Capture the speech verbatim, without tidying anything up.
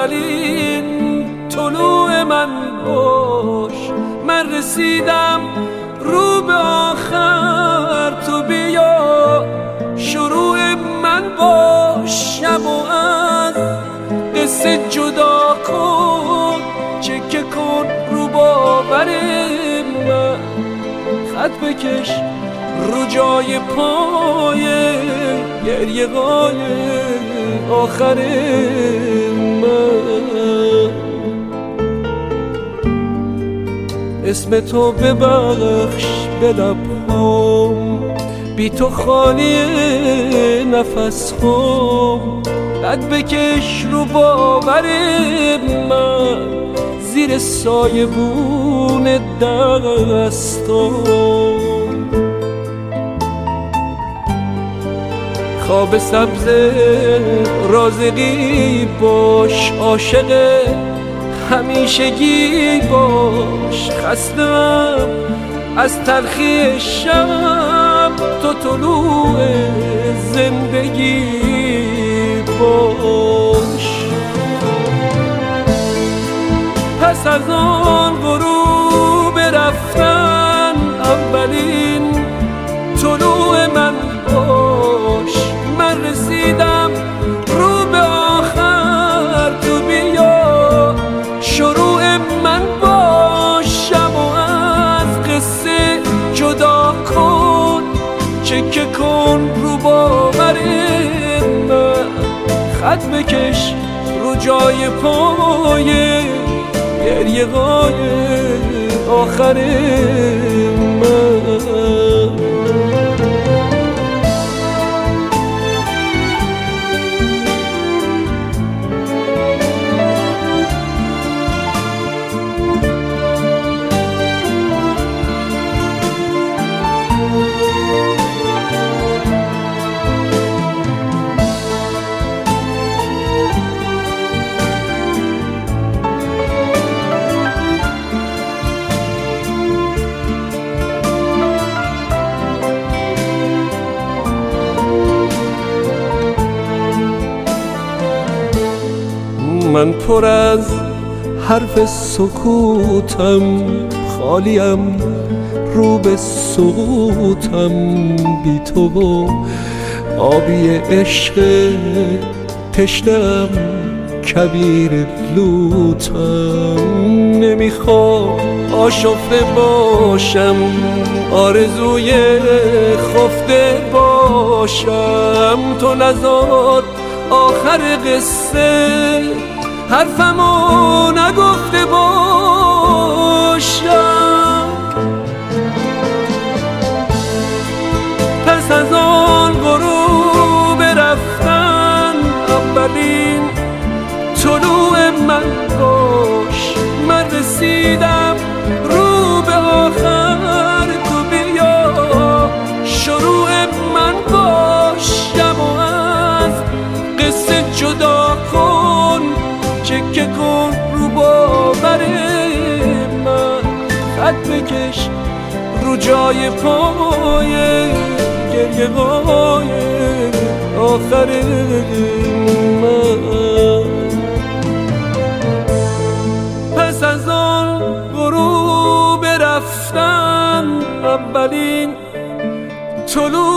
اولین طلوع من باش. من رسیدم رو به آخر، تو بیا شروع من باش. شب و از قصه جدا کن، چکه کن رو باور من. خط بکش رو جای پای گریه های آخر من. اسم تو ببخش به لبهام، بی تو خالی نفس خام. قد بکش رو باور من، زیر سایه بون دستام. خواب سبز رازقی باش، عاشق همیشگی باش. خستم از تلخی شب، تو طلوع زندگی باش. پس از آن غروب رفتن، اولین طلوع من باش. من رسیدم رو به آخر، تو بیا شروع من باش. شب و از قصه جدا کن، چکه کن رو باور من. خط بکش رو جای پای گریه های آخر من. من پر از حرف سکوتم، خالیم رو به سقوطم. بی تو و آبی عشق تشنه‌ام، کبیر لوتم. نمیخوام آشفته باشم، آرزوی خفته باشم. تو نذار آخر قصه حرفمو نگفته باشم. پس از آن غروب رفتن، اولین طلوع من باش. من رسیدم رو به آخر، تو بیا شروع من باش. شب و از قصه جدا کن، چکه کن رو باور من. خط بکش رو جای پای گریه های آخر من. پس از آن غروب رفتن، اولین طلوع